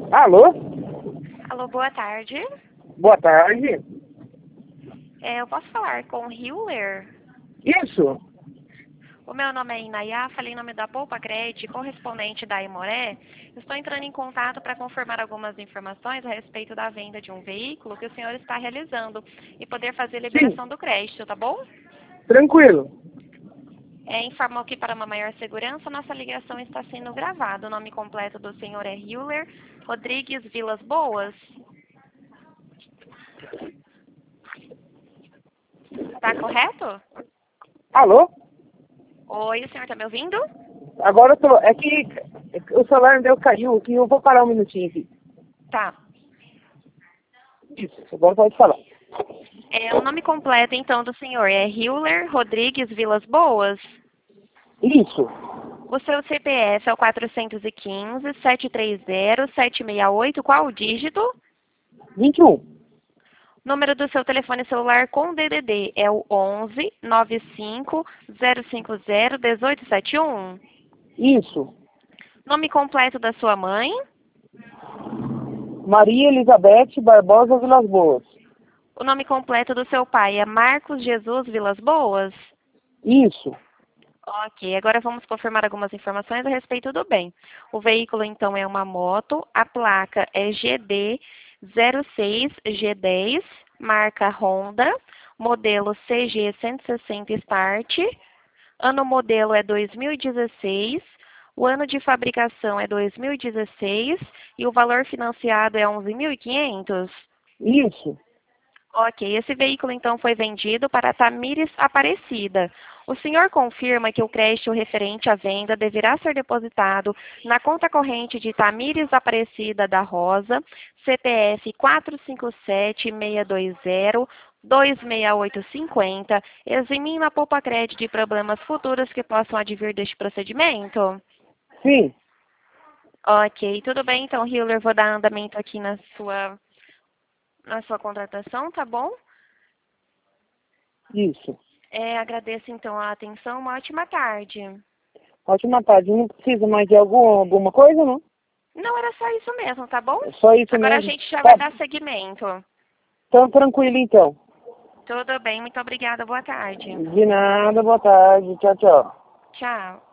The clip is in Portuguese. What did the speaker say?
Alô? Alô, boa tarde. Boa tarde. Eu posso falar com o Hiller? Isso. O meu nome é Inayá, falei em nome da Poupa Crédito, correspondente da Imoré. Estou entrando em contato para confirmar algumas informações a respeito da venda de um veículo que o senhor está realizando e poder fazer a Sim. liberação do crédito, tá bom? Tranquilo. Informo que para uma maior segurança, nossa ligação está sendo gravada. O nome completo do senhor é Hiller Rodrigues Vilas Boas. Tá correto? Alô? Oi, o senhor está me ouvindo? Agora eu tô. É que o celular meu caiu aqui, eu vou parar um minutinho aqui. Tá. Isso, agora pode falar. O nome completo, então, do senhor é Hiller Rodrigues Vilas Boas. Isso. O seu CPF é o 415-730-768. Qual o dígito? 21. Número do seu telefone celular com DDD é o 11 95 050 1871. Isso. Nome completo da sua mãe? Maria Elizabeth Barbosa Vilas Boas. O nome completo do seu pai é Marcos Jesus Vilas Boas? Isso. Ok, agora vamos confirmar algumas informações a respeito do bem. O veículo, então, é uma moto, a placa é GD 06G10, marca Honda, modelo CG 160 Start, ano modelo é 2016, o ano de fabricação é 2016 e o valor financiado é 11.500. Isso. Ok, esse veículo então foi vendido para Tamires Aparecida. O senhor confirma que o crédito referente à venda deverá ser depositado na conta corrente de Tamires Aparecida da Rosa, CPF 457-620-26850, eximindo a Poupa Crédito de problemas futuros que possam advir deste procedimento? Sim. Ok, tudo bem, então, Hiller, vou dar andamento aqui na sua contratação, tá bom? Isso. Agradeço então a atenção. Uma ótima tarde. Ótima tarde. Não precisa mais de alguma coisa, não? Não, era só isso mesmo, tá bom? É só isso Agora a mesmo. gente já Tá. vai dar seguimento. Então, tranquilo então. Tudo bem, muito obrigada. Boa tarde. De nada, boa tarde. Tchau, tchau. Tchau.